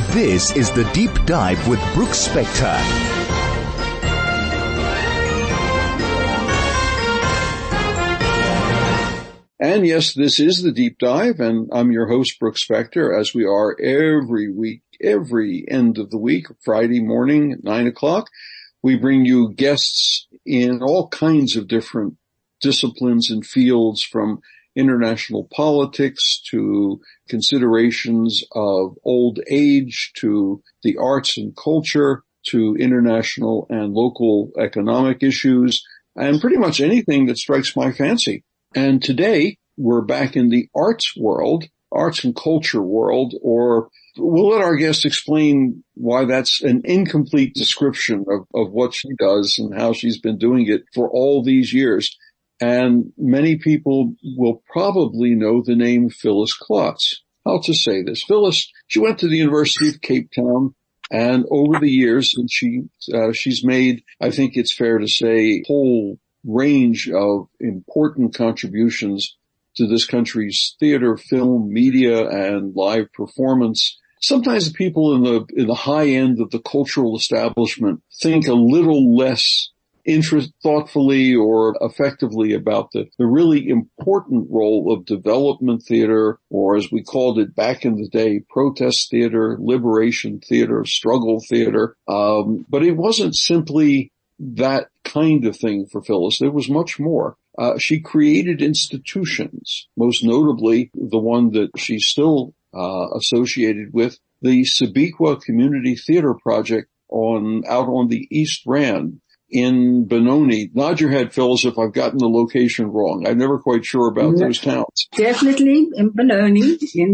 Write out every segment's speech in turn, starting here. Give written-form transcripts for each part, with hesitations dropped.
This is The Deep Dive with Brooks Spector. And yes, this is The Deep Dive, and I'm your host, Brooks Spector, as we are every week, every end of the week, Friday morning at 9 o'clock. We bring you guests in all kinds of different disciplines and fields, from international politics to considerations of old age to the arts and culture to international and local economic issues, and pretty much anything that strikes my fancy. And today we're back in the arts world, arts and culture world, or we'll let our guest explain why that's an incomplete description of what she does and how she's been doing it for all these years. And many people will probably know the name Phyllis Klotz. How to say this? Phyllis, she went to the University of Cape Town, and over the years, and she's made, I think it's fair to say, a whole range of important contributions to this country's theater, film, media, and live performance. Sometimes the people in the high end of the cultural establishment think a little less thoughtfully or effectively about the really important role of development theater, or as we called it back in the day, protest theater, liberation theater, struggle theater. But it wasn't simply that kind of thing for Phyllis. There was much more. She created institutions, most notably the one that she's still associated with, the Sebequa Community Theater Project out on the East Rand in Benoni. Nod your head, Phyllis, if I've gotten the location wrong. I'm never quite sure about those towns. Definitely in Benoni.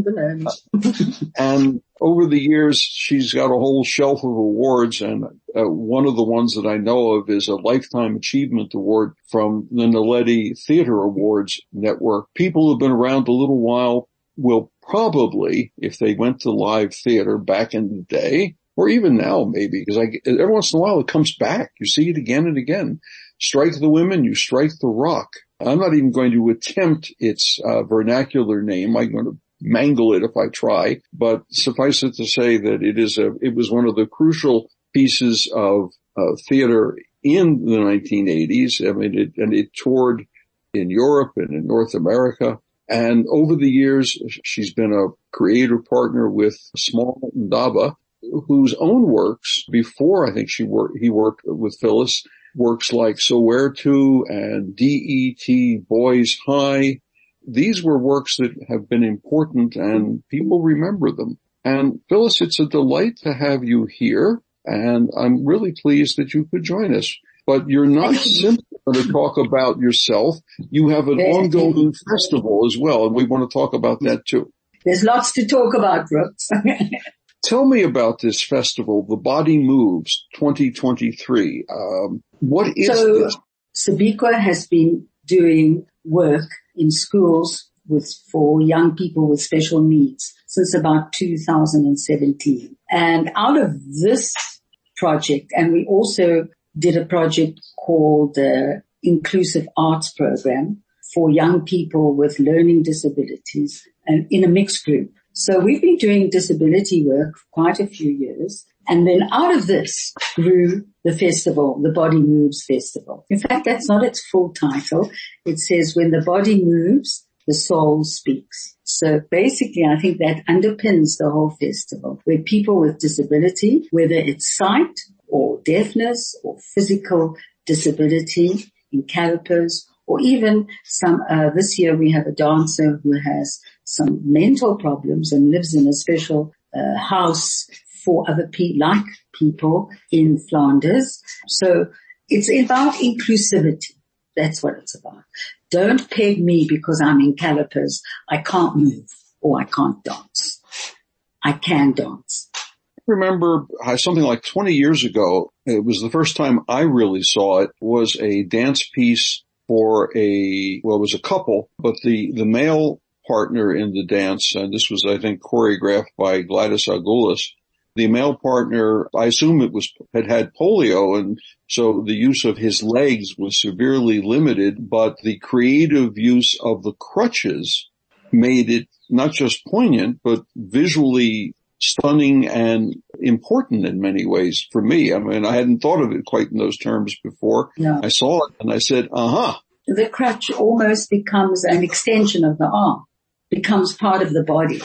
And over the years, she's got a whole shelf of awards, and one of the ones that I know of is a Lifetime Achievement Award from the Naledi Theater Awards Network. People who've been around a little while will probably, if they went to live theater back in the day, or even now maybe, because every once in a while it comes back. You see it again and again. Strike the Women, you strike the rock. I'm not even going to attempt its vernacular name. I'm going to mangle it if I try, but suffice it to say that it was one of the crucial pieces of theater in the 1980s. I mean, it toured in Europe and in North America. And over the years, she's been a creative partner with Small Ndaba, whose own works, before I think he worked with Phyllis, works like So Where To and D.E.T. Boys High. These were works that have been important and people remember them. And Phyllis, it's a delight to have you here, and I'm really pleased that you could join us. But you're not simply going to talk about yourself. You have an ongoing festival as well, and we want to talk about that too. There's lots to talk about, Brooks. Tell me about this festival, The Body Moves 2023. What is this? Sebequa has been doing work in schools for young people with special needs since about 2017. And out of this project, and we also did a project called the Inclusive Arts Program for young people with learning disabilities and in a mixed group. So we've been doing disability work for quite a few years. And then out of this grew the festival, the Body Moves Festival. In fact, that's not its full title. It says, when the body moves, the soul speaks. So basically, I think that underpins the whole festival, where people with disability, whether it's sight or deafness or physical disability in calipers, or even this year we have a dancer who has some mental problems and lives in a special house for other people in Flanders. So it's about inclusivity. That's what it's about. Don't peg me because I'm in calipers. I can't move or I can't dance. I can dance. I remember something like 20 years ago, it was the first time I really saw it, was a dance piece for it was a couple, but the male partner in the dance, and this was, I think, choreographed by Gladys Agulhas. The male partner, I assume had polio, and so the use of his legs was severely limited, but the creative use of the crutches made it not just poignant, but visually stunning and important in many ways for me. I mean, I hadn't thought of it quite in those terms before. Yeah. I saw it and I said, The crutch almost becomes an extension of the arm, becomes part of the body,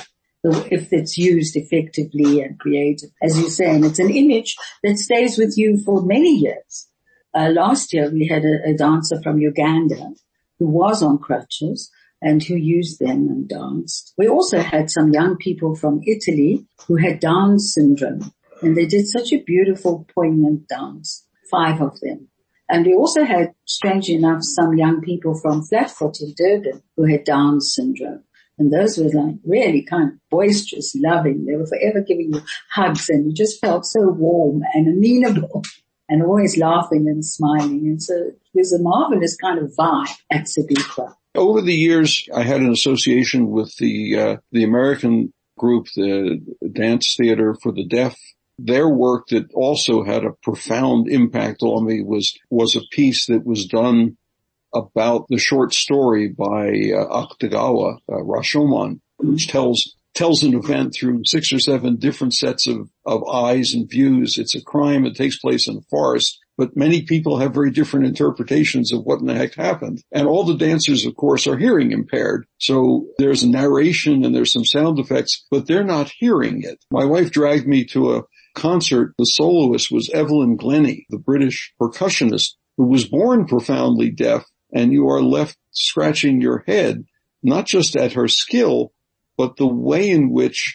if it's used effectively and creative, as you say. And it's an image that stays with you for many years. Last year we had a dancer from Uganda who was on crutches and who used them and danced. We also had some young people from Italy who had Down syndrome, and they did such a beautiful, poignant dance, 5 of them. And we also had, strangely enough, some young people from Flatfoot in Durban who had Down syndrome. And those were like really kind of boisterous, loving. They were forever giving you hugs, and you just felt so warm and amenable and always laughing and smiling. And so it was a marvelous kind of vibe at Sibiqua. Over the years, I had an association with the American group, the Dance Theater for the Deaf. Their work that also had a profound impact on me was a piece that was done about the short story by Akutagawa, Rashomon, which tells an event through 6 or 7 different sets of eyes and views. It's a crime. It takes place in a forest. But many people have very different interpretations of what in the heck happened. And all the dancers, of course, are hearing impaired. So there's a narration and there's some sound effects, but they're not hearing it. My wife dragged me to a concert. The soloist was Evelyn Glennie, the British percussionist, who was born profoundly deaf. And you are left scratching your head, not just at her skill, but the way in which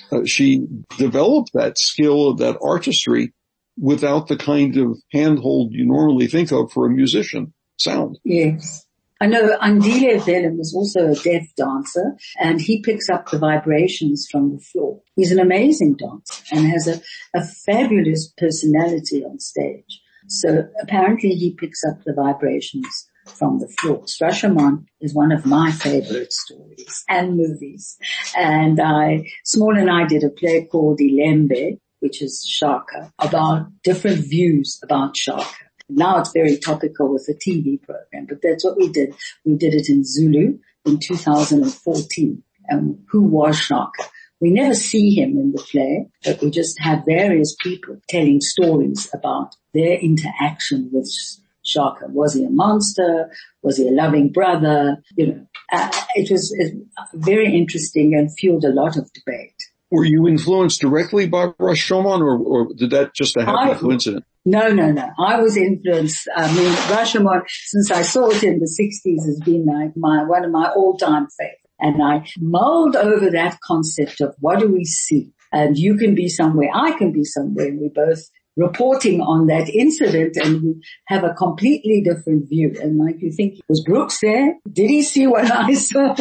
she developed that skill, that artistry, without the kind of handhold you normally think of for a musician. Sound. Yes. I know Andile Velem is also a deaf dancer, and he picks up the vibrations from the floor. He's an amazing dancer and has a fabulous personality on stage. So apparently he picks up the vibrations from the floor. Rashomon is one of my favorite stories and movies. And Small and I did a play called Ilembe, which is Shaka, about different views about Shaka. Now it's very topical with the TV program, but that's what we did. We did it in Zulu in 2014. And who was Shaka? We never see him in the play, but we just have various people telling stories about their interaction with Shaka. Was he a monster? Was he a loving brother? It was very interesting and fueled a lot of debate. Were you influenced directly by Rashomon, or did that just a happy coincidence? No. I was influenced. I mean, Rashomon, since I saw it in the 60s, has been like one of my all-time favorites. And I mulled over that concept of what do we see? And you can be somewhere, I can be somewhere, and we're both reporting on that incident, and we have a completely different view. And like you think, was Brooks there? Did he see what I saw?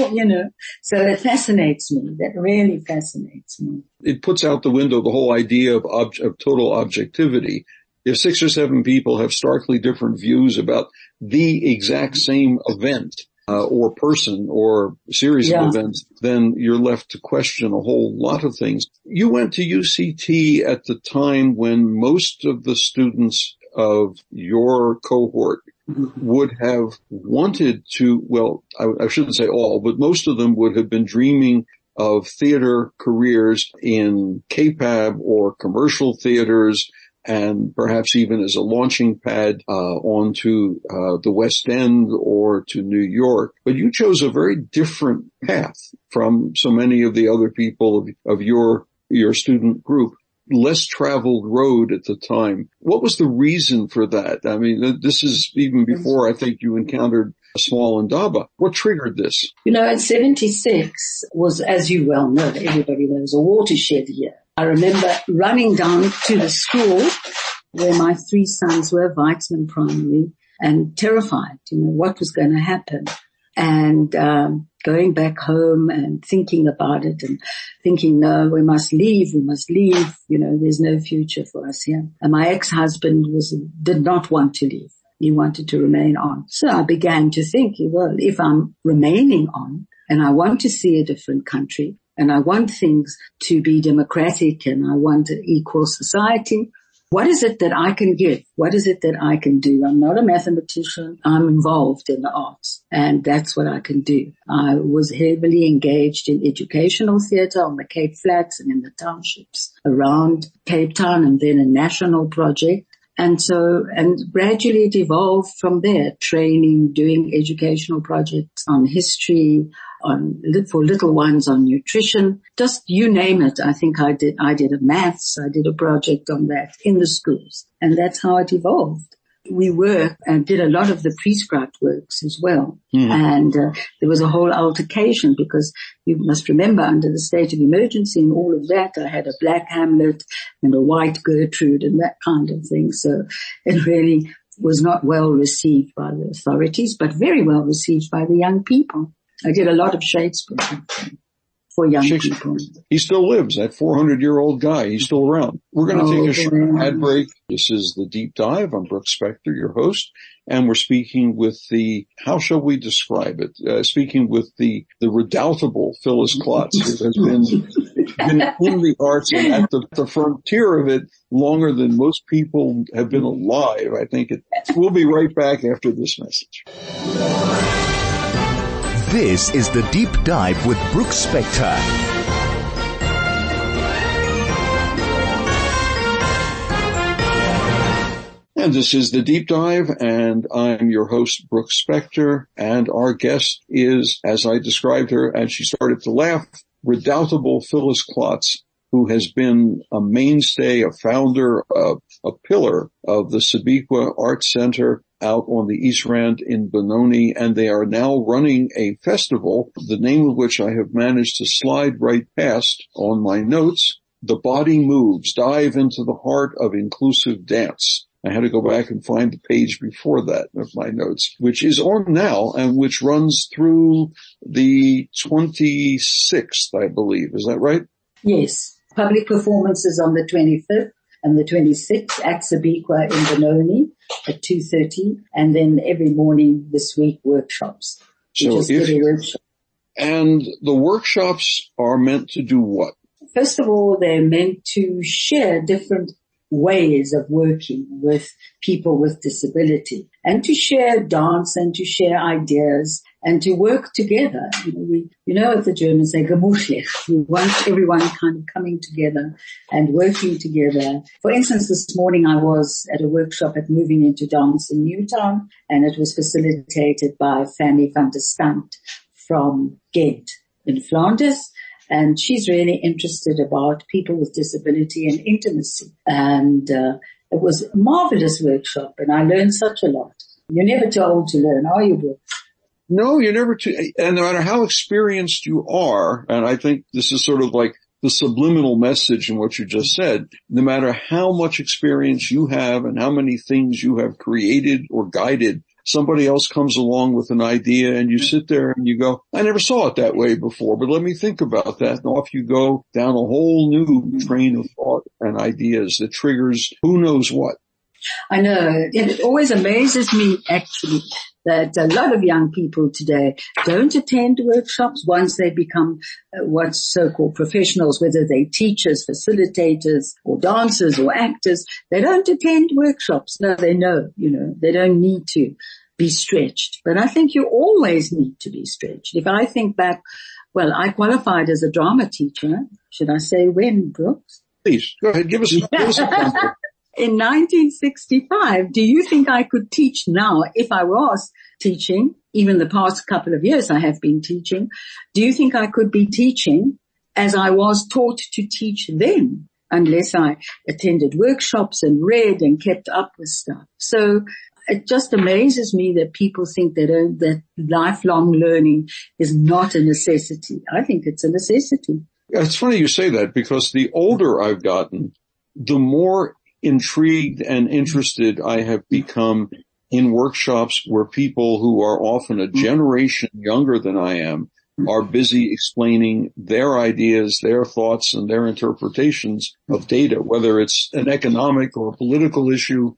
So it fascinates me. That really fascinates me. It puts out the window the whole idea of total objectivity. If 6 or 7 people have starkly different views about the exact same event, or person or series of events, then you're left to question a whole lot of things. You went to UCT at the time when most of the students of your cohort would have wanted to, well, I shouldn't say all, but most of them would have been dreaming of theater careers in KPAB or commercial theaters, and perhaps even as a launching pad onto the West End or to New York. But you chose a very different path from so many of the other people of your student group. Less traveled road at the time. What was the reason for that? I mean, this is even before I think you encountered Small and Daba. What triggered this? In 76 was, as you well know, everybody knows, a watershed year. I remember running down to the school where my 3 sons were, Weitzman Primary, and terrified, what was going to happen. And going back home and thinking about it and thinking, no, we must leave, there's no future for us here. And my ex-husband did not want to leave. He wanted to remain on. So I began to think, well, if I'm remaining on and I want to see a different country, and I want things to be democratic, and I want an equal society, what is it that I can give? What is it that I can do? I'm not a mathematician. I'm involved in the arts, and that's what I can do. I was heavily engaged in educational theatre on the Cape Flats and in the townships around Cape Town, and then a national project. And gradually it evolved from there, training, doing educational projects on history, for little ones on nutrition, just you name it. I think I did a maths, I did a project on that in the schools, and that's how it evolved. We did a lot of the prescribed works as well. Mm. And there was a whole altercation because you must remember under the state of emergency and all of that, I had a black Hamlet and a white Gertrude and that kind of thing. So it really was not well received by the authorities, but very well received by the young people. I did a lot of Shakespeare for young people. He still lives, that 400-year-old guy. He's still around. We're going to take a short ad break. This is The Deep Dive. I'm Brooks Spector, your host, and we're speaking with how shall we describe it? Speaking with the redoubtable Phyllis Klotz, who has been in the arts and at the frontier of it longer than most people have been alive. I think we'll be right back after this message. This is The Deep Dive with Brooks Spector. And this is The Deep Dive, and I'm your host, Brooks Spector, and our guest is, as I described her, and she started to laugh, redoubtable Phyllis Klotz, who has been a mainstay, a founder, a pillar of the Sabiqua Arts Center out on the East Rand in Benoni, and they are now running a festival, the name of which I have managed to slide right past on my notes. The Body Moves, dive into the heart of inclusive dance. I had to go back and find the page before that of my notes, which is on now and which runs through the 26th, I believe. Is that right? Yes. Public performances on the 25th and the 26th at Sabiqua in Benoni at 2:30, and then every morning this week workshops. And the workshops are meant to do what? First of all, they're meant to share different ways of working with people with disability and to share dance and to share ideas and to work together. You know what the Germans say, gemütlich. We want everyone kind of coming together and working together. For instance, this morning I was at a workshop at Moving Into Dance in Newtown, and it was facilitated by Fanny van der Stant from Ghent in Flanders. And she's really interested about people with disability and intimacy. And it was a marvelous workshop, and I learned such a lot. You're never too old to learn, are you, Brooke? No, you're never too, and no matter how experienced you are, and I think this is sort of like the subliminal message in what you just said, no matter how much experience you have and how many things you have created or guided, somebody else comes along with an idea and you sit there and you go, I never saw it that way before, but let me think about that. And off you go down a whole new train of thought and ideas that triggers who knows what. I know. And it always amazes me, actually, that a lot of young people today don't attend workshops once they become what's so-called professionals, whether they're teachers, facilitators, or dancers or actors. They don't attend workshops. No, they know, they don't need to be stretched. But I think you always need to be stretched. If I think back, well, I qualified as a drama teacher. Should I say when, Brooks? Please, go ahead. Give us a example. In 1965, do you think I could teach now if I was teaching? Even the past couple of years I have been teaching. Do you think I could be teaching as I was taught to teach then, unless I attended workshops and read and kept up with stuff? So it just amazes me that people think that lifelong learning is not a necessity. I think it's a necessity. It's funny you say that, because the older I've gotten, the more intrigued and interested I have become in workshops where people who are often a generation younger than I am are busy explaining their ideas, their thoughts, and their interpretations of data, whether it's an economic or political issue,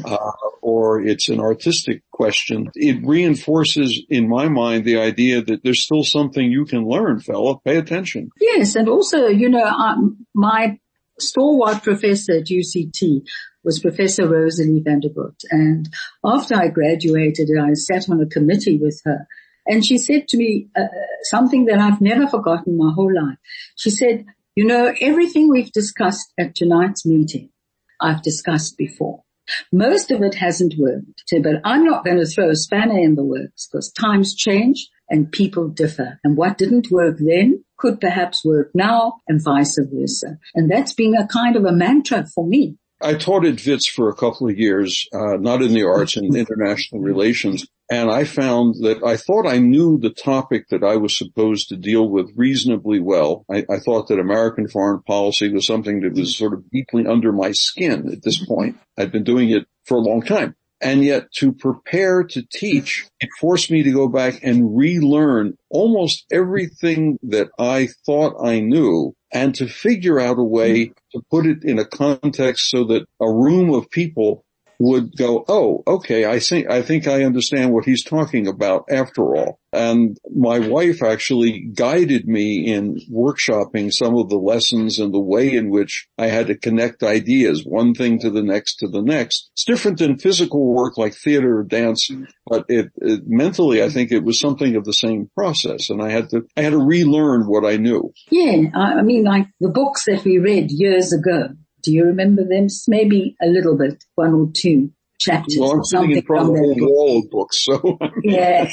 or it's an artistic question. It reinforces in my mind the idea that there's still something you can learn, fella. Pay attention. Yes, and also, my stalwart professor at UCT was Professor Rosalie Vanderbilt. And after I graduated, I sat on a committee with her. And she said to me something that I've never forgotten my whole life. She said, you know, everything we've discussed at tonight's meeting, I've discussed before. Most of it hasn't worked, but I'm not going to throw a spanner in the works because times change and people differ. And what didn't work then could perhaps work now and vice versa. And that's been a kind of a mantra for me. I taught at WITS for a couple of years, not in the arts, in international relations. And I found that I thought I knew the topic that I was supposed to deal with reasonably well. I thought that American foreign policy was something that was sort of deeply under my skin at this point. I'd been doing it for a long time. And yet to prepare to teach, it forced me to go back and relearn almost everything that I thought I knew and to figure out a way to put it in a context so that a room of people would go, oh, okay, I think I understand what he's talking about after all. And my wife actually guided me in workshopping some of the lessons and the way in which I had to connect ideas, one thing to the next to the next. It's different than physical work like theater or dance, but it mentally, I think it was something of the same process. And I had to relearn what I knew. Yeah, I mean, like the books that we read years ago. Do you remember them? Maybe a little bit, one or two chapters. Well, I'm sitting in front of a wall of books, so. Yeah,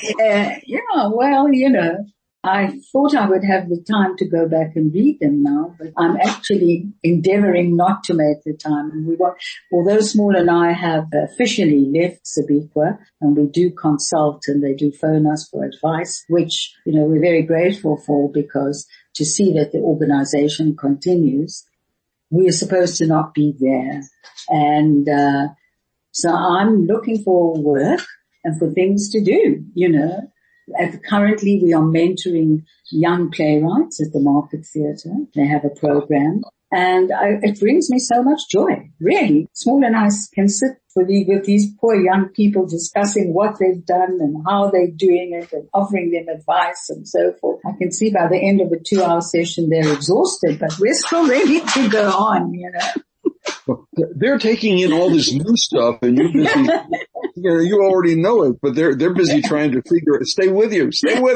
well, you know, I thought I would have the time to go back and read them now, but I'm actually endeavoring not to make the time. And although Small and I have officially left Sabiqua, and we do consult and they do phone us for advice, which, you know, we're very grateful for because to see that the organization continues, we are supposed to not be there. And so I'm looking for work and for things to do, you know. Currently we are mentoring young playwrights at the Market Theatre. They have a program. And it brings me so much joy, really. Small and I can sit with these poor young people discussing what they've done and how they're doing it and offering them advice and so forth. I can see by the end of a 2-hour session they're exhausted, but we're still ready to go on, you know. They're taking in all this new stuff and you're busy, you already know it, but they're busy trying to figure it. Stay with her.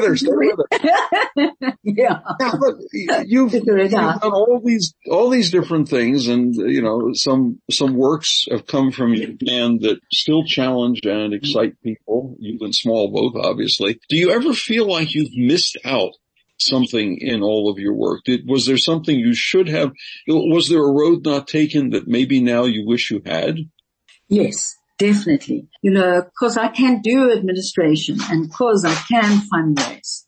Yeah. Look, you've done all these different things and, you know, some works have come from your hand that still challenge and excite people. You and Small both, obviously. Do you ever feel like you've missed out something in all of your work? Was there something you should have? Was there a road not taken that maybe now you wish you had? Yes, definitely. You know, cause I can do administration and cause I can fundraise.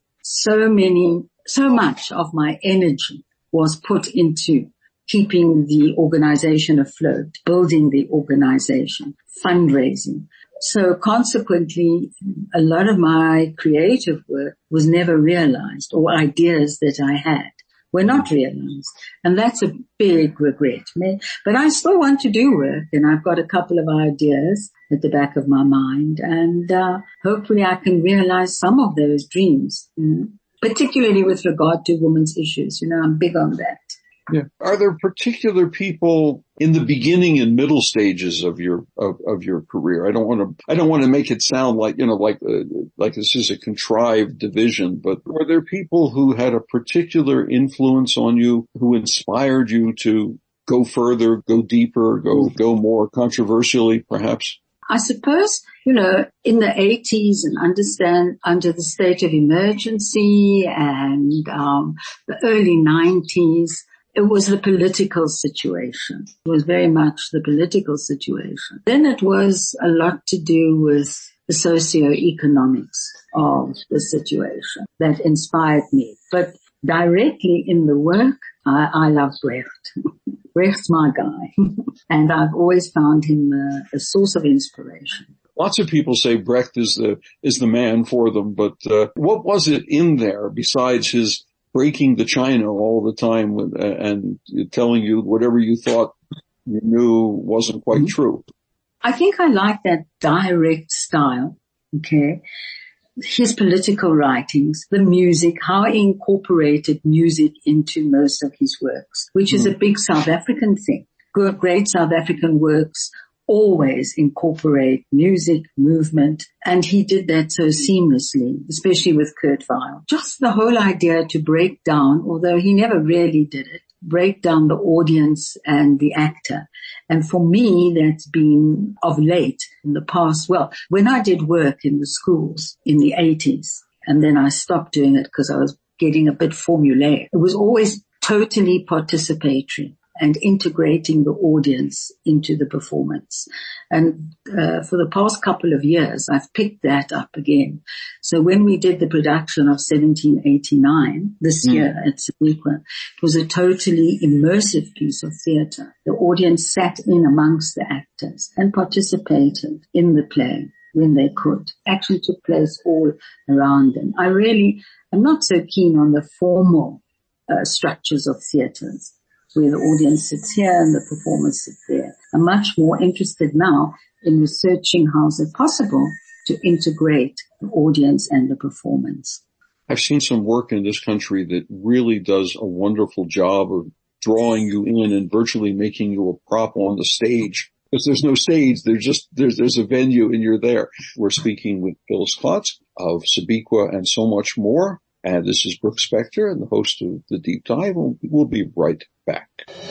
So much of my energy was put into keeping the organization afloat, building the organization, fundraising. So consequently, a lot of my creative work was never realized, or ideas that I had were not realized. And that's a big regret. But I still want to do work, and I've got a couple of ideas at the back of my mind, and hopefully I can realize some of those dreams, particularly with regard to women's issues. You know, I'm big on that. Yeah. Are there particular people in the beginning and middle stages of your career? I don't want to make it sound like, you know, like this is a contrived division, but were there people who had a particular influence on you, who inspired you to go further, go deeper, go more controversially, perhaps? I suppose, you know, in the 80s and understand under the state of emergency and the early 90s, it was the political situation. It was very much the political situation. Then it was a lot to do with the socioeconomics of the situation that inspired me. But directly in the work, I love Brecht. Brecht's my guy. And I've always found him a source of inspiration. Lots of people say Brecht is the man for them, but what was it in there besides his breaking the china all the time and telling you whatever you thought you knew wasn't quite true? I think I like that direct style, okay? His political writings, the music, how he incorporated music into most of his works, which is a big South African thing. good, great South African works always incorporate music, movement, and he did that so seamlessly, especially with Kurt Weill. Just the whole idea to break down, although he never really did it, break down the audience and the actor. And for me, that's been of late in the past. Well, when I did work in the schools in the 80s, and then I stopped doing it because I was getting a bit formulaic, it was always totally participatory and integrating the audience into the performance. And for the past couple of years, I've picked that up again. So when we did the production of 1789 this year at Sibiqua, it was a totally immersive piece of theatre. The audience sat in amongst the actors and participated in the play when they could. Action took place all around them. I'm not so keen on the formal structures of theatres, where the audience sits here and the performers sit there. I'm much more interested now in researching how is it possible to integrate the audience and the performance. I've seen some work in this country that really does a wonderful job of drawing you in and virtually making you a prop on the stage. Because there's no stage, there's a venue and you're there. We're speaking with Phyllis Klotz of Sibiqua and so much more. And this is Brooke Spector and the host of The Deep Dive. We'll be right back.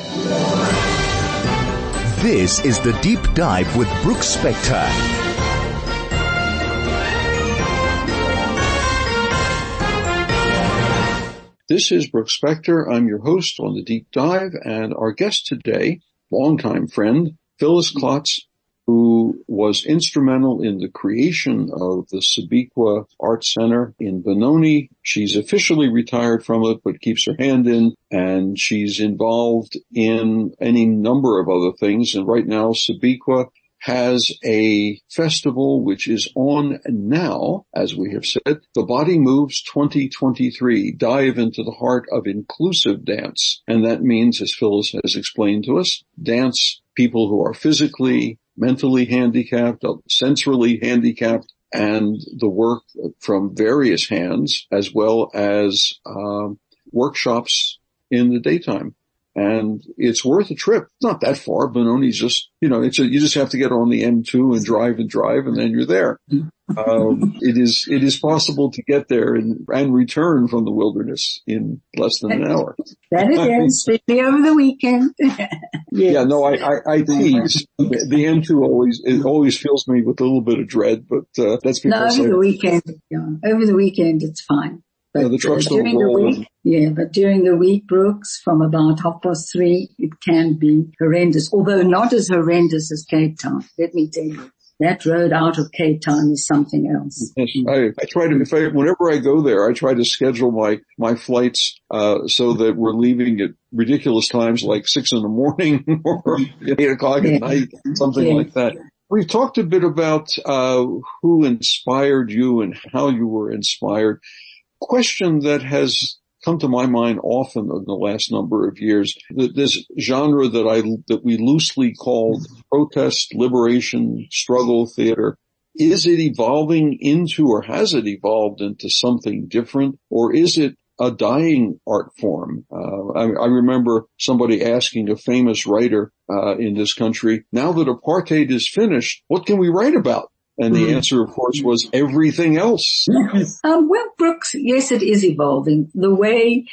This is The Deep Dive with Brooke Spector. This is Brooke Spector. I'm your host on The Deep Dive, and our guest today, longtime friend, Phyllis Klotz, who was instrumental in the creation of the Sibiqua Art Center in Benoni. She's officially retired from it, but keeps her hand in, and she's involved in any number of other things. And right now, Sibiqua has a festival which is on now, as we have said, The Body Moves 2023, dive into the heart of inclusive dance. And that means, as Phyllis has explained to us, dance people who are physically, mentally handicapped, sensorily handicapped, and the work from various hands, as well as workshops in the daytime. And it's worth a trip. It's not that far. Benoni's just, you just have to get on the M2 and drive, and then you're there. It is possible to get there and return from the wilderness in less than an hour. That it is, especially over the weekend. Yes. Yeah, no, I tease. The M2 always fills me with a little bit of dread, but that's because over the weekend it's fine. But the trucks during the week, but during the week, Brooks, from about 3:30, it can be horrendous. Although not as horrendous as Cape Town. Let me tell you, that road out of Cape Town is something else. Yes, I try to. Whenever I go there, I try to schedule my flights so that we're leaving at ridiculous times, like 6 a.m. or 8 o'clock at night, something like that. We've talked a bit about who inspired you and how you were inspired. Question that has come to my mind often in the last number of years, this genre that we loosely called protest, liberation, struggle theater. Is it evolving into, or has it evolved into something different, or is it a dying art form? I remember somebody asking a famous writer in this country, now that apartheid is finished, what can we write about? And the answer, of course, was everything else. Well, Brooks, yes, it is evolving. The way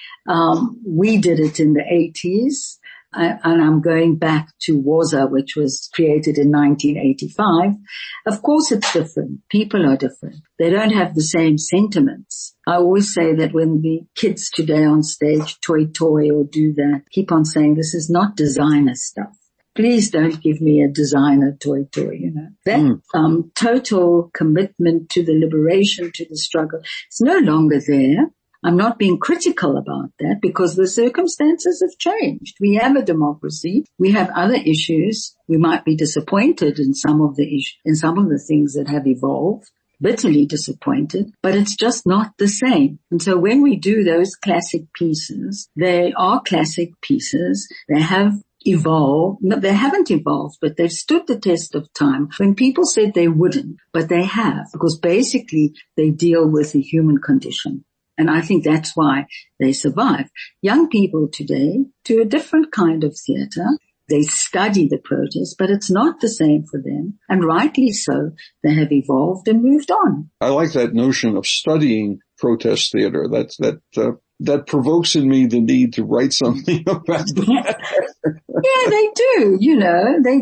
we did it in the 80s, and I'm going back to Woza, which was created in 1985. Of course, it's different. People are different. They don't have the same sentiments. I always say that when the kids today on stage toy or do that, keep on saying this is not designer stuff. Please don't give me a designer toy, That total commitment to the liberation, to the struggle, it's no longer there. I'm not being critical about that because the circumstances have changed. We have a democracy. We have other issues. We might be disappointed in some of the things that have evolved, bitterly disappointed, but it's just not the same. And so when we do those classic pieces, they are classic pieces. They have evolved. No, they haven't evolved, but they've stood the test of time. When people said they wouldn't, but they have, because basically they deal with the human condition. And I think that's why they survive. Young people today do a different kind of theater. They study the protest, but it's not the same for them. And rightly so, they have evolved and moved on. I like that notion of studying protest theater. That provokes in me the need to write something about that. Yeah, they do, they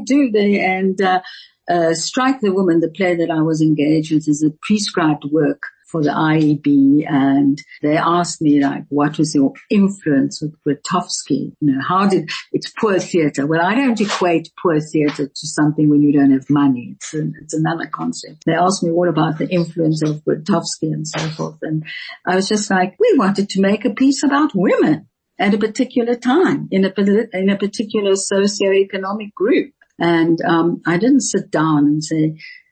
do. Strike the Woman, the play that I was engaged with, is a prescribed work for the IEB, and they asked me, like, what was your influence with Grotowski? It's poor theater. Well, I don't equate poor theater to something when you don't have money. It's another concept. They asked me what about the influence of Grotowski and so forth, and I was just like, we wanted to make a piece about women at a particular time in a particular socioeconomic group. And I didn't sit down and say,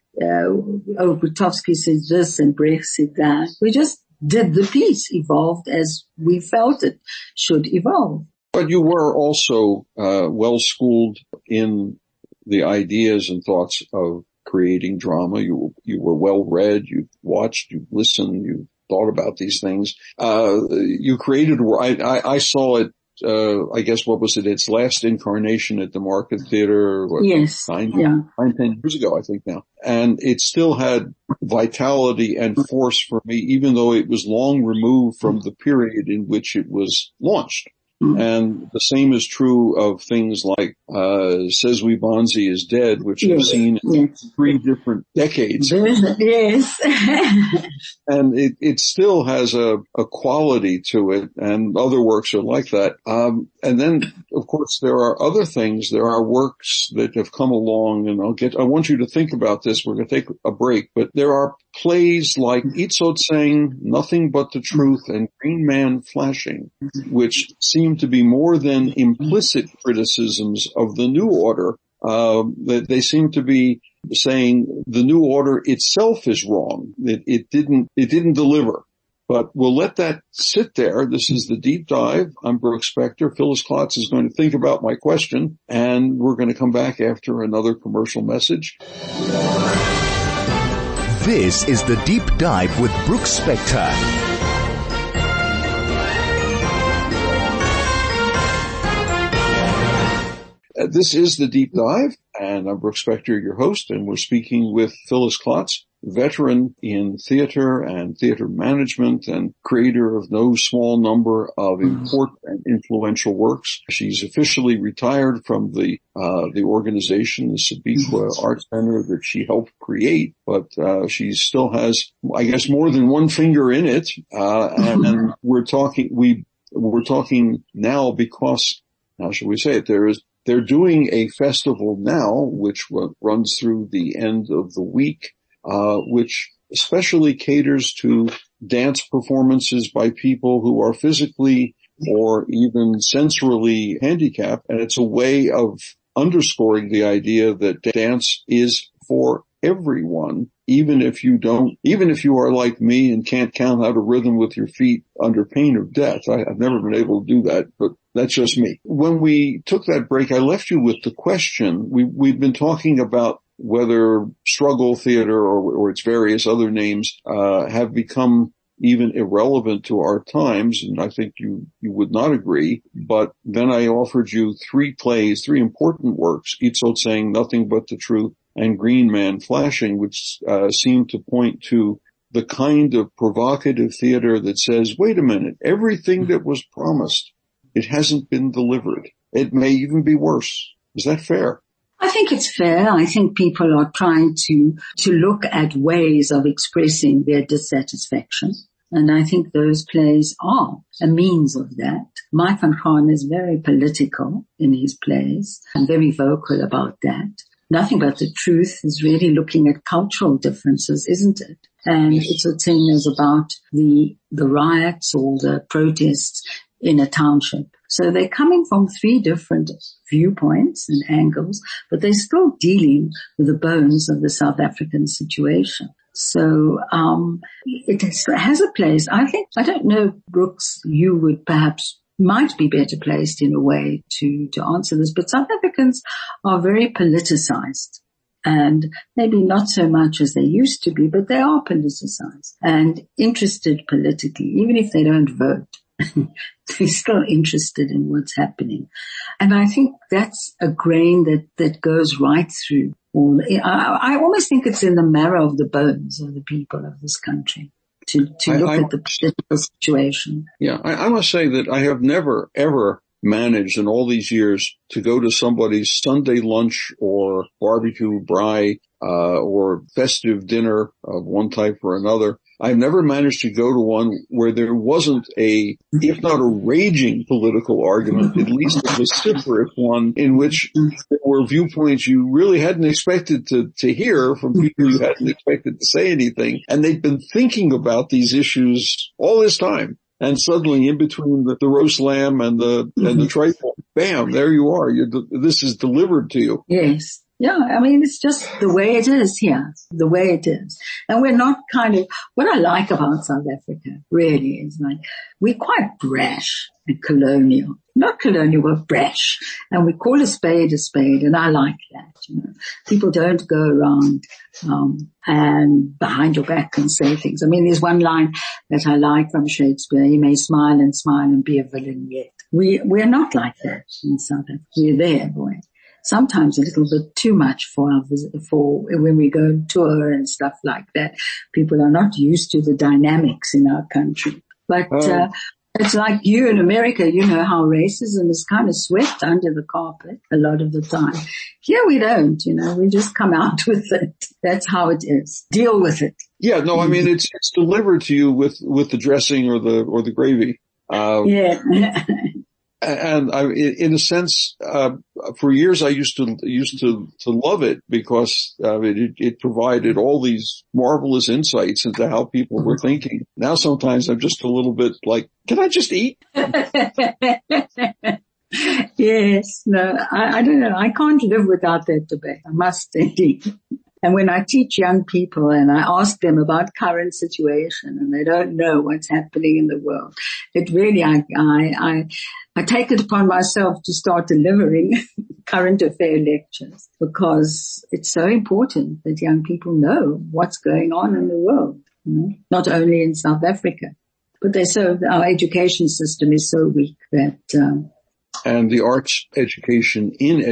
Grotowski said this and Brecht said that. We just did the piece, evolved as we felt it should evolve. But you were also well schooled in the ideas and thoughts of creating drama. You were well read. You watched. You listened. You thought about these things. You created. I saw it. I guess what was it? Its last incarnation at the Market Theater. Yes. 10 years ago, I think now. And it still had vitality and force for me, even though it was long removed from the period in which it was launched. Mm-hmm. And the same is true of things like, Sezwi Banzi is Dead, which I've seen in 3 different decades. Yes. And it still has a quality to it, and other works are like that. And then, of course, there are other things. There are works that have come along, and I want you to think about this. We're going to take a break, but there are plays like Itzotseng, Nothing But the Truth, and Green Man Flashing, which seem to be more than implicit criticisms of the New Order. That they seem to be saying the New Order itself is wrong. It didn't deliver. But we'll let that sit there. This is the Deep Dive. I'm Brooks Spector. Phyllis Klotz is going to think about my question, and we're going to come back after another commercial message. This is the Deep Dive with Brooks Spector. This is the Deep Dive, and I'm Brooks Spector, your host, and we're speaking with Phyllis Klotz, veteran in theater and theater management and creator of no small number of important and influential works. She's officially retired from the organization, the Sabiqua Art Center, that she helped create, but she still has, I guess, more than one finger in it. And we're talking now because, how shall we say it, they're doing a festival now, which runs through the end of the week, which especially caters to dance performances by people who are physically or even sensorily handicapped. And it's a way of underscoring the idea that dance is for everyone, even if you are like me and can't count out a rhythm with your feet under pain of death. I've never been able to do that, but that's just me. When we took that break, I left you with the question. We've been talking about whether struggle theater or its various other names have become even irrelevant to our times, and I think you would not agree. But then I offered you 3 important works, Itzotseng, Nothing But the Truth, and Green Man Flashing, which seem to point to the kind of provocative theater that says, wait a minute, everything that was promised, it hasn't been delivered. It may even be worse. Is that fair? I think it's fair. I think people are trying to look at ways of expressing their dissatisfaction. And I think those plays are a means of that. Mike van Graan is very political in his plays and very vocal about that. Nothing But the Truth is really looking at cultural differences, isn't it? And Itzotseng is about the riots or the protests in a township. So they're coming from 3 different viewpoints and angles, but they're still dealing with the bones of the South African situation. So it has a place. I don't know, Brooks, you would might be better placed in a way to answer this, but South Africans are very politicized, and maybe not so much as they used to be, but they are politicized and interested politically, even if they don't vote. they're still interested in what's happening. And I think that's a grain that goes right through. I almost think it's in the marrow of the bones of the people of this country to look at the political situation. Yeah, I must say that I have never, ever managed in all these years to go to somebody's Sunday lunch or barbecue braai, or festive dinner of one type or another. I've never managed to go to one where there wasn't if not a raging political argument, at least a vociferous one in which there were viewpoints you really hadn't expected to hear from people you hadn't expected to say anything. And they'd been thinking about these issues all this time. And suddenly in between the roast lamb and the trifle, bam, there you are. This is delivered to you. Yes. Yeah, I mean, it's just the way it is here, the way it is. And we're not what I like about South Africa really is we're quite brash and colonial. Not colonial, but brash. And we call a spade, and I like that, People don't go around, and behind your back and say things. I mean, there's one line that I like from Shakespeare, "You may smile and be a villain yet." We're not like that in South Africa. We're there, boy. Sometimes a little bit too much for when we go on tour and stuff like that. People are not used to the dynamics in our country. But, it's like you in America, you know how racism is kind of swept under the carpet a lot of the time. Here we don't, we just come out with it. That's how it is. Deal with it. Yeah, no, I mean, it's delivered to you with the dressing or the gravy. Yeah. And in a sense, for years I used to love it because it provided all these marvelous insights into how people were thinking. Now sometimes I'm just a little bit like, can I just eat? Yes, no, I don't know. I can't live without that debate. I must indeed. And when I teach young people and I ask them about current situation and they don't know what's happening in the world, it really, I take it upon myself to start delivering current affair lectures because it's so important that young people know what's going on in the world, not only in South Africa, but our education system is so weak that, and the arts education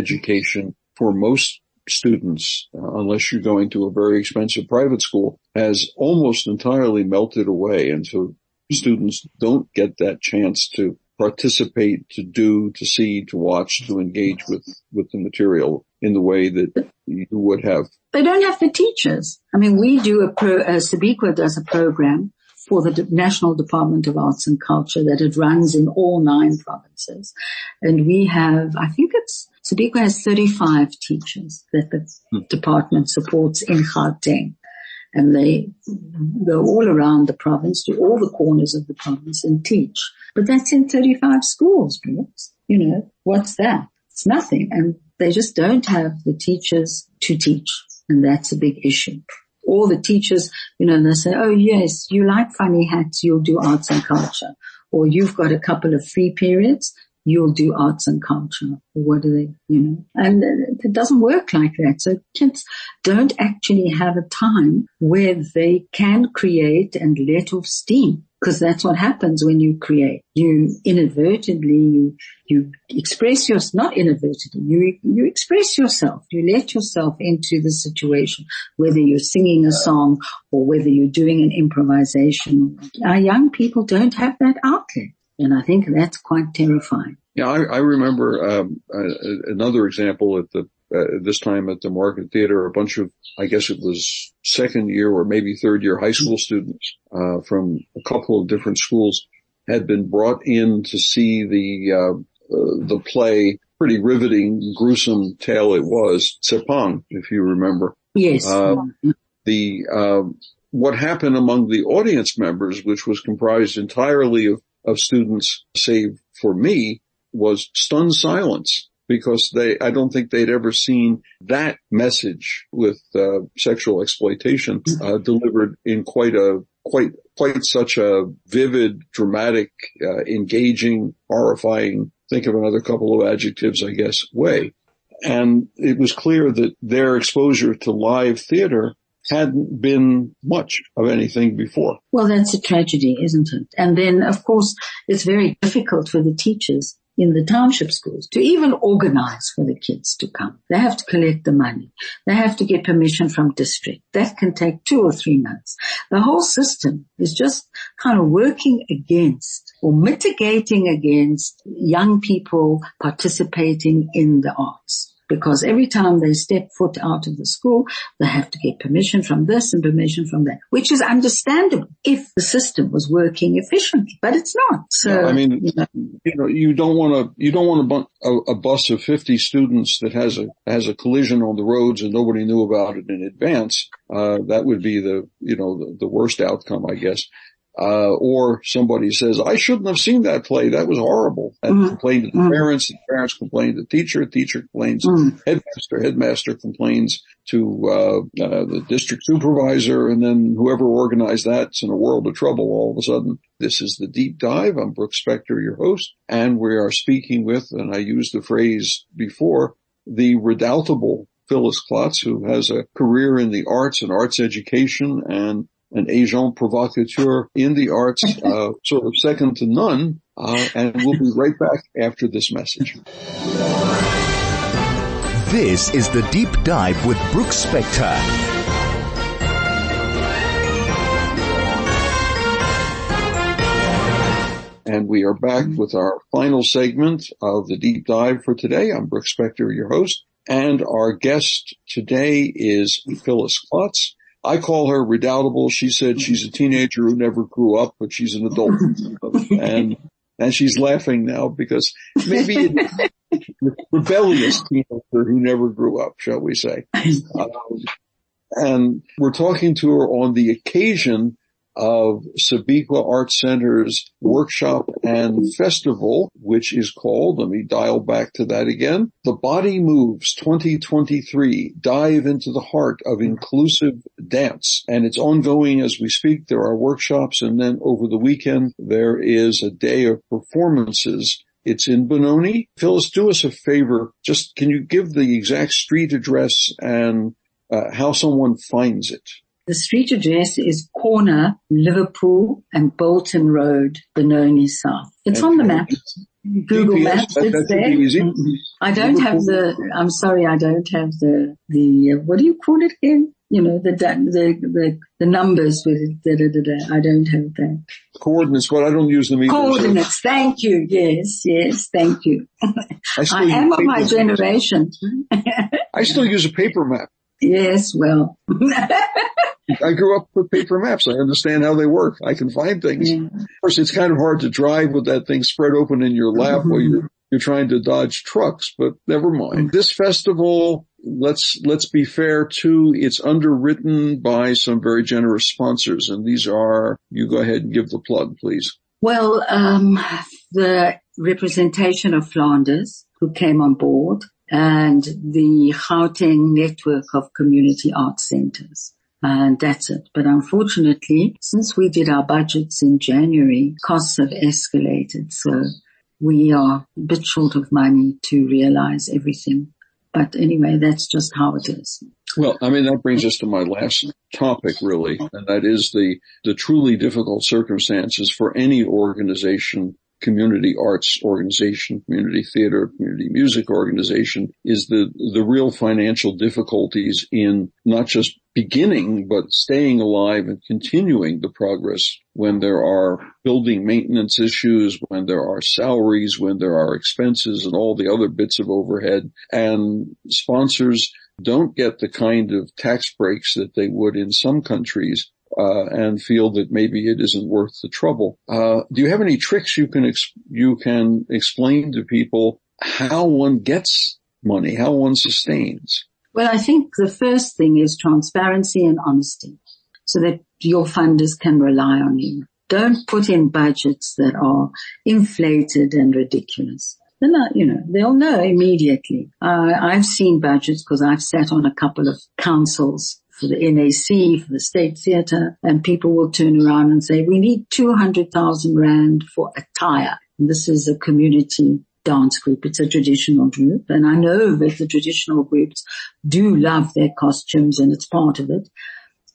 for most students, unless you're going to a very expensive private school, has almost entirely melted away. And so students don't get that chance to participate, to do, to see, to watch, to engage with the material in the way that you would have. They don't have the teachers. I mean, we do SABICWA does a program for the National Department of Arts and Culture that it runs in all 9 provinces. And we have, I think SABICWA has 35 teachers that the department supports in Gauteng. And they go all around the province, to all the corners of the province and teach. But that's in 35 schools, Brooks. What's that? It's nothing. And they just don't have the teachers to teach. And that's a big issue. All the teachers, they say, oh yes, you like funny hats, you'll do arts and culture. Or you've got a couple of free periods, you'll do arts and culture. Or what do they, And it doesn't work like that. So kids don't actually have a time where they can create and let off steam. Because that's what happens when you create. You inadvertently, you express not inadvertently, you express yourself. You let yourself into the situation, whether you're singing a song or whether you're doing an improvisation. Our young people don't have that outlet. And I think that's quite terrifying. Yeah, I remember, another example at this time at the Market Theater, a bunch of, I guess it was second year or maybe third year high school students, from a couple of different schools had been brought in to see the play, pretty riveting, gruesome tale it was, Tsepang, if you remember. Yes. What happened among the audience members, which was comprised entirely of students, save for me, was stunned silence. Because I don't think they'd ever seen that message with sexual exploitation delivered in quite such a vivid, dramatic, engaging, horrifying, think of another couple of adjectives, I guess, way. And it was clear that their exposure to live theater hadn't been much of anything before. Well, that's a tragedy, isn't it? And then, of course, it's very difficult for the teachers in the township schools to even organize for the kids to come. They have to collect the money. They have to get permission from district. That can take 2 or 3 months. The whole system is just kind of working against or mitigating against young people participating in the arts. Because every time they step foot out of the school, they have to get permission from this and permission from that, which is understandable if the system was working efficiently, but it's not. So, I mean, you don't want a bus of 50 students that has a collision on the roads and nobody knew about it in advance. That would be the worst outcome, I guess. Or somebody says, I shouldn't have seen that play. That was horrible. And complain to the parents complain to the teacher complains to headmaster complains to, the district supervisor, and then whoever organized that's in a world of trouble all of a sudden. This is the Deep Dive. I'm Brooks Spector, your host, and we are speaking with, and I used the phrase before, the redoubtable Phyllis Klotz, who has a career in the arts and arts education and an agent provocateur in the arts, sort of second to none. And we'll be right back after this message. This is the Deep Dive with Brooks Spector. And we are back with our final segment of the Deep Dive for today. I'm Brooks Spector, your host, and our guest today is Phyllis Klotz. I call her redoubtable. She said she's a teenager who never grew up, but she's an adult. and she's laughing now because maybe it's a rebellious teenager who never grew up, shall we say. And we're talking to her on the occasion of Sabiqua Arts Center's workshop and festival, which is called, let me dial back to that again, The Body Moves 2023, Dive into the Heart of Inclusive Dance. And it's ongoing as we speak. There are workshops, and then over the weekend there is a day of performances. It's in Benoni. Phyllis, do us a favor. Just can you give the exact street address and how someone finds it? The street address is corner Liverpool and Bolton Road, Benoni South. It's on the map. Google GPS, Maps, it's there. Easy. I don't have I'm sorry, I don't have the what do you call it again? You know, the numbers with it, I don't have that. Coordinates, but I don't use them either. Coordinates, so. Thank you. Yes, thank you. I am of my generation. I still use a paper map. Yes, well. I grew up with paper maps. I understand how they work. I can find things. Yeah. Of course, it's kind of hard to drive with that thing spread open in your lap while you're trying to dodge trucks, but never mind. This festival, let's be fair too, it's underwritten by some very generous sponsors, and these are, you go ahead and give the plug, please. Well, the representation of Flanders, who came on board, and the Gauteng network of community arts centers. And that's it. But unfortunately, since we did our budgets in January, costs have escalated. So we are a bit short of money to realize everything. But anyway, that's just how it is. Well, I mean, that brings us to my last topic, really, and that is the truly difficult circumstances for any organization, community arts organization, community theater, community music organization, is the real financial difficulties in not just beginning, but staying alive and continuing the progress when there are building maintenance issues, when there are salaries, when there are expenses and all the other bits of overhead. And sponsors don't get the kind of tax breaks that they would in some countries. And feel that maybe it isn't worth the trouble. Do you have any tricks you can explain to people how one gets money, how one sustains? Well, I think the first thing is transparency and honesty, so that your funders can rely on you. Don't put in budgets that are inflated and ridiculous. They're not, they'll know immediately. I've seen budgets because I've sat on a couple of councils for the NAC, for the State Theatre, and people will turn around and say, we need 200,000 Rand for attire. And this is a community dance group. It's a traditional group. And I know that the traditional groups do love their costumes and it's part of it.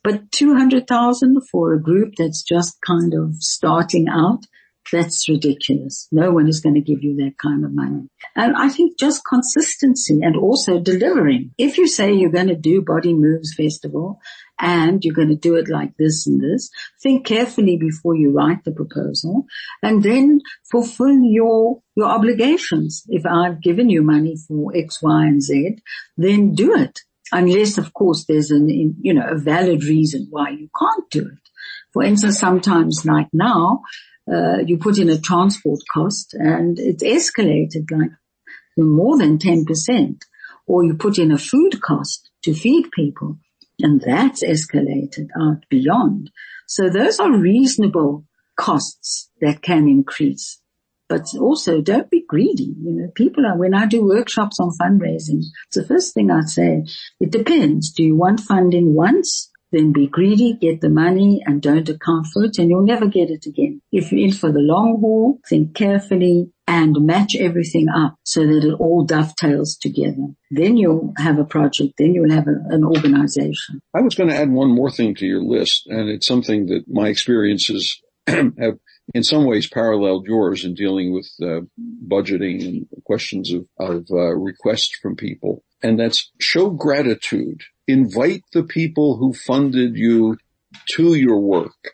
But 200,000 for a group that's just kind of starting out, that's ridiculous. No one is going to give you that kind of money. And I think just consistency and also delivering. If you say you're going to do Body Moves Festival and you're going to do it like this and this, think carefully before you write the proposal and then fulfill your obligations. If I've given you money for X, Y, and Z, then do it. Unless, of course, there's a valid reason why you can't do it. For instance, sometimes like now, you put in a transport cost and it's escalated like more than 10%. Or you put in a food cost to feed people and that's escalated out beyond. So those are reasonable costs that can increase. But also don't be greedy. When I do workshops on fundraising, it's the first thing I say. It depends. Do you want funding once? Then be greedy, get the money and don't account for it and you'll never get it again. If you're in for the long haul, think carefully and match everything up so that it all dovetails together. Then you'll have a project, then you'll have an organization. I was going to add one more thing to your list, and it's something that my experiences have in some ways paralleled yours in dealing with budgeting and questions of requests from people. And that's show gratitude. Invite the people who funded you to your work.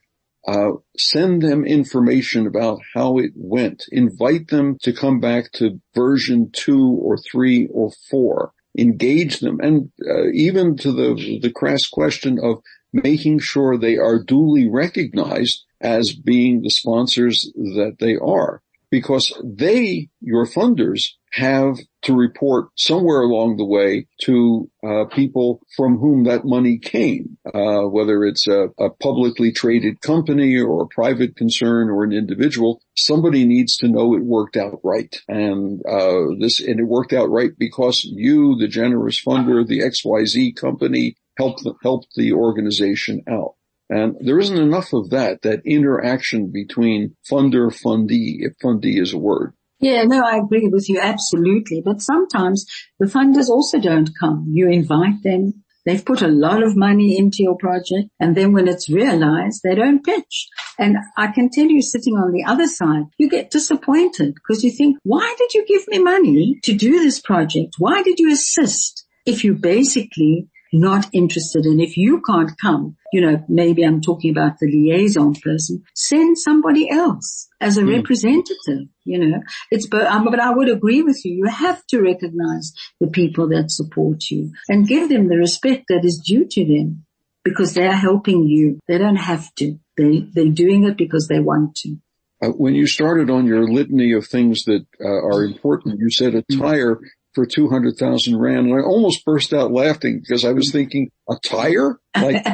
Send them information about how it went. Invite them to come back to version 2 or 3 or 4. Engage them. And even to the crass question of making sure they are duly recognized as being the sponsors that they are. Because they, your funders, have to report somewhere along the way to people from whom that money came, whether it's a publicly traded company or a private concern or an individual. Somebody needs to know it worked out right, and it worked out right because you, the generous funder, the XYZ company, helped the organization out. And there isn't enough of that interaction between funder, fundee, if fundee is a word. Yeah, no, I agree with you, absolutely. But sometimes the funders also don't come. You invite them. They've put a lot of money into your project. And then when it's realized, they don't pitch. And I can tell you, sitting on the other side, you get disappointed because you think, why did you give me money to do this project? Why did you assist if you basically not interested? And if you can't come, maybe I'm talking about the liaison person, send somebody else as a representative, but I would agree with you. You have to recognize the people that support you and give them the respect that is due to them because they are helping you. They don't have to. They're doing it because they want to. When you started on your litany of things that are important, you said a tire for 200,000 rand, and I almost burst out laughing because I was thinking, a tire? Like,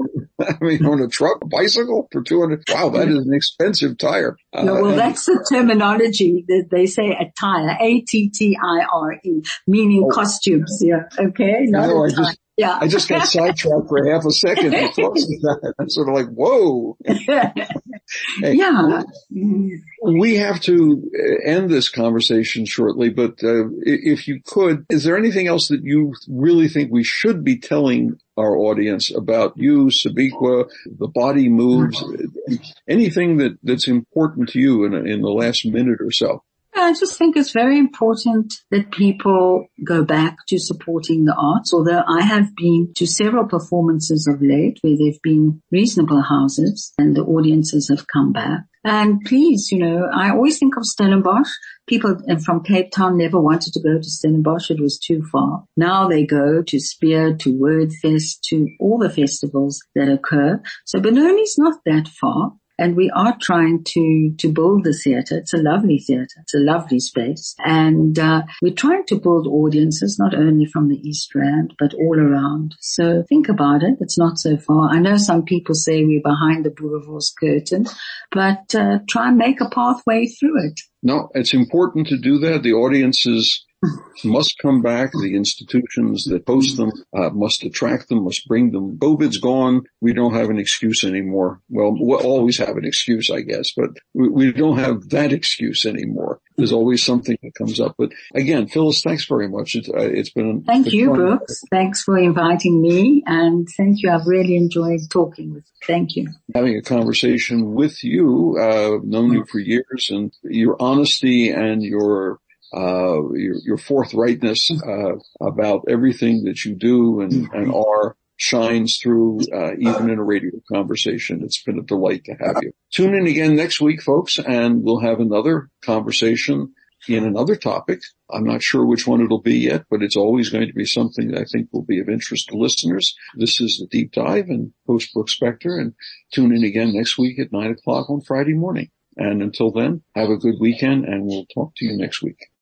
on a truck, a bicycle for 200? Wow, that is an expensive tire. That's the terminology that they say attire, A-T-T-I-R-E, meaning costumes. Yeah, okay? I just got sidetracked for half a second. I thought that. I'm sort of like, whoa. Hey, yeah. We have to end this conversation shortly, but if you could, is there anything else that you really think we should be telling our audience about you, Sabiqua, the Body Moves, anything that's important to you in the last minute or so? I just think it's very important that people go back to supporting the arts, although I have been to several performances of late where there have been reasonable houses and the audiences have come back. And please, I always think of Stellenbosch. People from Cape Town never wanted to go to Stellenbosch. It was too far. Now they go to Spear, to Wordfest, to all the festivals that occur. So Benoni's not that far. And we are trying to build the theatre. It's a lovely theatre. It's a lovely space. And we're trying to build audiences, not only from the East Rand, but all around. So think about it. It's not so far. I know some people say we're behind the Boerewors curtain, but try and make a pathway through it. No, it's important to do that. The audiences must come back. The institutions that post them must attract them, must bring them. COVID's gone. We don't have an excuse anymore. Well, we'll always have an excuse, I guess, but we don't have that excuse anymore. There's always something that comes up. But again, Phyllis, thanks very much. It's been Thank you, fun. Brooks. Thanks for inviting me, and thank you. I've really enjoyed talking with you. Thank you. Having a conversation with you. I've known you for years, and your honesty and your forthrightness about everything that you do and are shines through even in a radio conversation. It's been a delight to have you. Tune in again next week, folks, and we'll have another conversation in another topic. I'm not sure which one it'll be yet, but it's always going to be something that I think will be of interest to listeners. This is The Deep Dive, and host Brooks Spector, and tune in again next week at 9 o'clock on Friday morning. And until then, have a good weekend, and we'll talk to you next week.